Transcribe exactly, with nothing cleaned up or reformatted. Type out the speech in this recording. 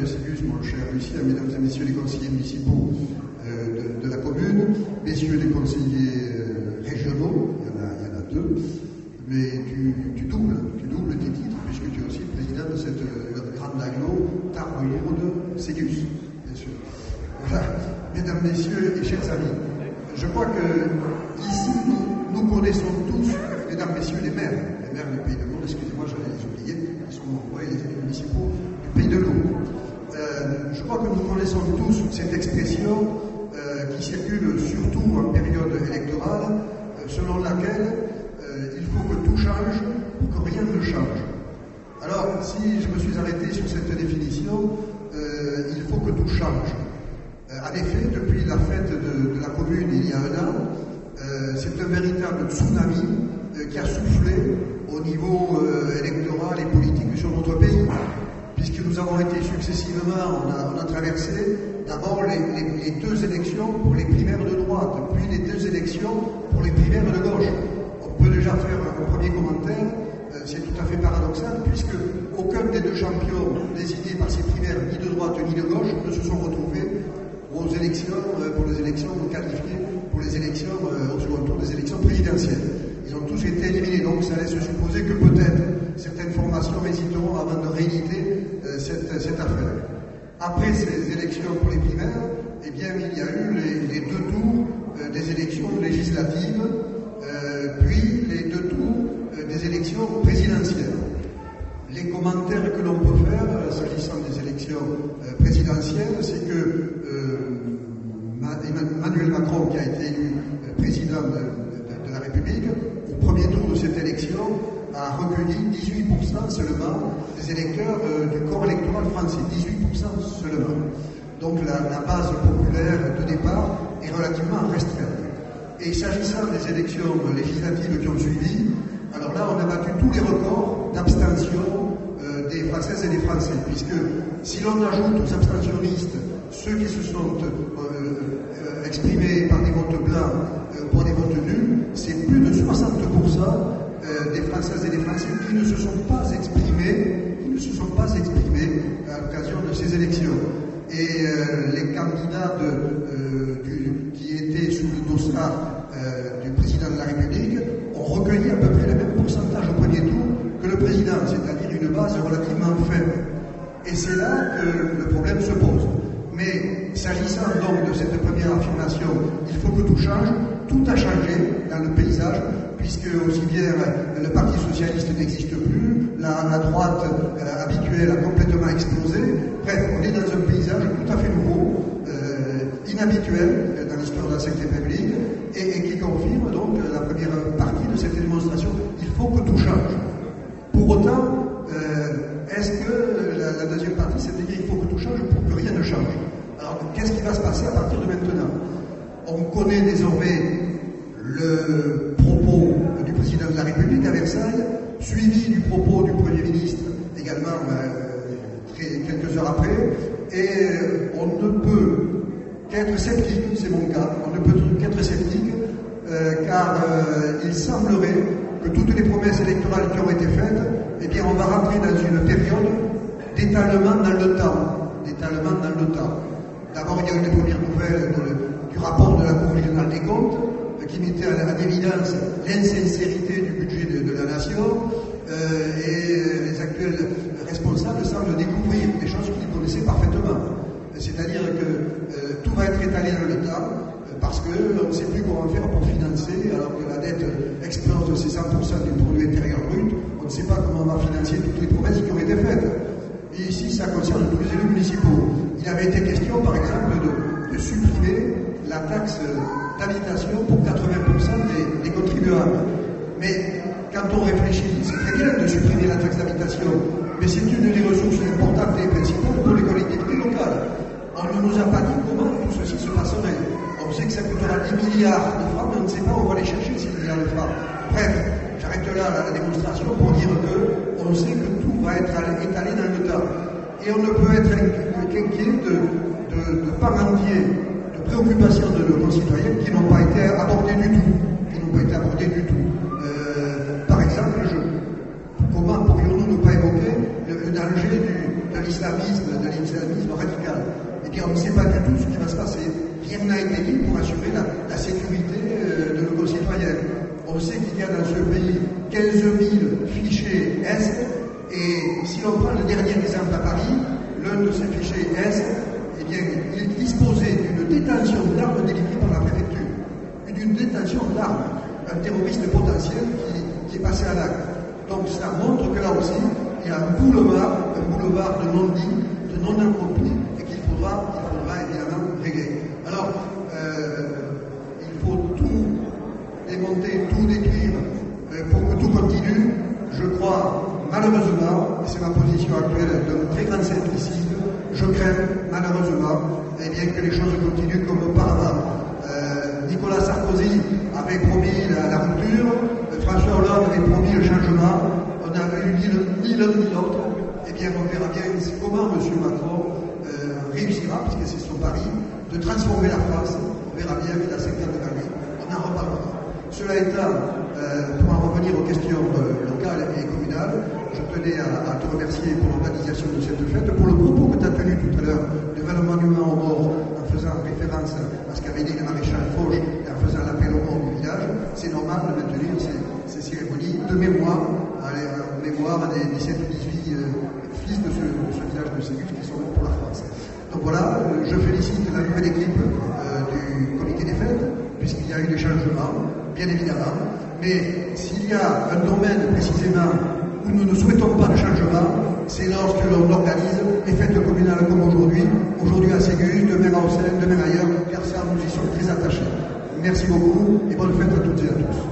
Sigus, mon cher Lucien, mesdames et messieurs les conseillers municipaux euh, de, de la commune, messieurs les conseillers euh, régionaux, il y, en a, il y en a deux, mais tu, tu doubles, tu doubles tes titres, puisque tu es aussi président de cette euh, grande aglo, Tarbes-Lourdes-Sigus, bien sûr. Voilà, mesdames, messieurs et chers amis, je crois que ici, nous, nous connaissons tous, mesdames, messieurs, les maires, les maires du Pays de Lourdes, excusez-moi, j'allais les oublier, ils sont nombreux, les élus municipaux du Pays de Lourdes. Euh, je crois que nous connaissons tous cette expression euh, qui circule surtout en période électorale, euh, selon laquelle euh, il faut que tout change pour que rien ne change. Alors, si je me suis arrêté sur cette définition, euh, il faut que tout change. Euh, en effet, depuis la fête de, de la commune il y a un an, euh, c'est un véritable tsunami euh, qui a soufflé au niveau euh, électoral et politique sur notre pays. Puisque nous avons été successivement, on a, on a traversé d'abord les, les, les deux élections pour les primaires de droite, puis les deux élections pour les primaires de gauche. On peut déjà faire un premier commentaire, euh, c'est tout à fait paradoxal, puisque aucun des deux champions désignés par ces primaires, ni de droite ni de gauche, ne se sont retrouvés aux élections, euh, pour les élections qualifiées, pour les élections, euh, au second tour des élections présidentielles. Ils ont tous été éliminés, donc ça laisse supposer que peut-être certaines formations hésiteront avant de rééditer euh, cette, cette affaire. Après ces élections pour les primaires, eh bien, il y a eu les, les deux tours euh, des élections législatives, euh, puis les deux tours euh, des élections présidentielles. Les commentaires que l'on peut faire euh, s'agissant des élections euh, présidentielles, c'est que euh, Emmanuel Macron, qui a été élu euh, président de, de, de la République, au premier tour de cette élection, a recueilli dix-huit pour cent seulement des électeurs euh, du corps électoral français, dix-huit pour cent seulement. Donc la, la base populaire de départ est relativement restreinte. Et s'agissant des élections législatives qui ont suivi, alors là on a battu tous les records d'abstention euh, des Françaises et des Français, puisque si l'on ajoute aux abstentionnistes ceux qui se sont euh, euh, exprimés par des votes blancs euh, ou par des votes nuls, c'est plus de soixante pour cent Euh, des Françaises et des Français qui ne se sont pas exprimés, qui ne se sont pas exprimés à l'occasion de ces élections. Et euh, les candidats de, euh, du, qui étaient sous le dossard euh, du président de la République ont recueilli à peu près le même pourcentage au premier tour que le président, c'est-à-dire une base relativement faible. Et c'est là que le problème se pose. Mais s'agissant donc de cette première affirmation, il faut que tout change, tout a changé dans le paysage, puisque aussi bien le Parti socialiste n'existe plus, la, la droite euh, habituelle a complètement explosé. Bref, on est dans un paysage tout à fait nouveau, euh, inhabituel dans l'histoire de la cinquième République, et, et qui confirme donc la première partie de cette démonstration. Il faut que tout change. Pour autant, euh, est-ce que la, la deuxième partie, c'est-à-dire il faut que tout change pour que rien ne change? Alors, qu'est-ce qui va se passer à partir de maintenant? On connaît désormais le propos du président de la République à Versailles, suivi du propos du Premier ministre également euh, très, quelques heures après, et euh, on ne peut qu'être sceptique, c'est mon cas, on ne peut qu'être sceptique, euh, car euh, il semblerait que toutes les promesses électorales qui ont été faites, eh bien on va rentrer dans une période d'étalement dans le temps, d'étalement dans le temps. D'abord, il y a eu les premières nouvelles de, du rapport de la Cour régionale des comptes, qui mettait en évidence l'insincérité du budget de, de la nation, euh, et les actuels responsables semblent découvrir des choses qu'ils connaissaient parfaitement. C'est-à-dire que euh, tout va être étalé dans le temps, euh, parce qu'on ne sait plus comment faire pour financer, alors que la dette explose, c'est cent pour cent du produit intérieur brut, on ne sait pas comment on va financer toutes les promesses qui ont été faites. Et ici, ça concerne tous les élus municipaux. Il avait été question, par exemple, de, de supprimer la taxe d'habitation pour quatre-vingts pour cent des, des contribuables. Mais quand on réfléchit, c'est très bien de supprimer la taxe d'habitation, mais c'est une des ressources importantes et principales pour les collectivités locales. On ne nous a pas dit comment tout ceci se passerait. On sait que ça coûtera dix milliards de francs, mais on ne sait pas où on va aller chercher ces dix milliards de francs. Bref, j'arrête là la, la démonstration pour dire qu'on sait que tout va être étalé dans le temps. Et on ne peut être qu'inquiet de, de, de pas entier préoccupations de nos concitoyens qui n'ont pas été abordées du tout, qui n'ont pas été abordées du tout. Euh, par exemple, je, comment pourrions-nous ne pas évoquer le, le danger du, de l'islamisme, de l'islamisme radical. Eh bien, on ne sait pas du tout ce qui va se passer. Rien n'a été dit pour assurer la, la sécurité euh, de nos concitoyens. On sait qu'il y a dans ce pays quinze mille fichiers Est, et si l'on prend le dernier exemple à Paris, l'un de ces fichiers Est, eh bien, il disposait d'une détention d'armes délivrées par la préfecture, d'une détention d'armes, un terroriste potentiel qui, qui est passé à l'acte. Donc ça montre que là aussi, il y a un boulevard, un boulevard de non-dit, de non-accompli, et qu'il faudra, il faudra évidemment régler. Alors, euh, il faut tout démonter, tout détruire euh, pour que tout continue. Je crois, malheureusement, et c'est ma position actuelle d'un très grand scepticisme, je crains, malheureusement, eh bien, que les choses continuent comme auparavant. Euh, Nicolas Sarkozy avait promis la, la rupture, euh, François Hollande avait promis le changement, on n'a eu ni l'un ni l'autre. Eh bien, on verra bien comment M. Macron euh, réussira, puisque c'est son pari, de transformer la France. On verra bien qu'il a cinq ans de gagner. On en reparlera. Cela étant, euh, pour en revenir aux questions euh, locales et communales, je tenais à, à te remercier pour l'organisation de cette fête, pour le propos que tu as tenu tout à l'heure devant le monument aux morts, en faisant référence à ce qu'avait dit le maréchal Foch et en faisant l'appel aux morts du village. C'est normal de maintenir ces, ces cérémonies de mémoire, à, à mémoire des dix-sept ou dix-huit euh, fils de ce, de ce village de Ségus qui sont morts pour la France. Donc voilà, euh, je félicite la nouvelle équipe euh, du comité des fêtes, puisqu'il y a eu des changements, bien évidemment. Mais s'il y a un domaine précisément où nous ne souhaitons pas de changement, c'est lorsque l'on organise les fêtes communales comme aujourd'hui, aujourd'hui à Ségus, demain à Auxerre, demain ailleurs, car ça, nous y sommes très attachés. Merci beaucoup et bonne fête à toutes et à tous.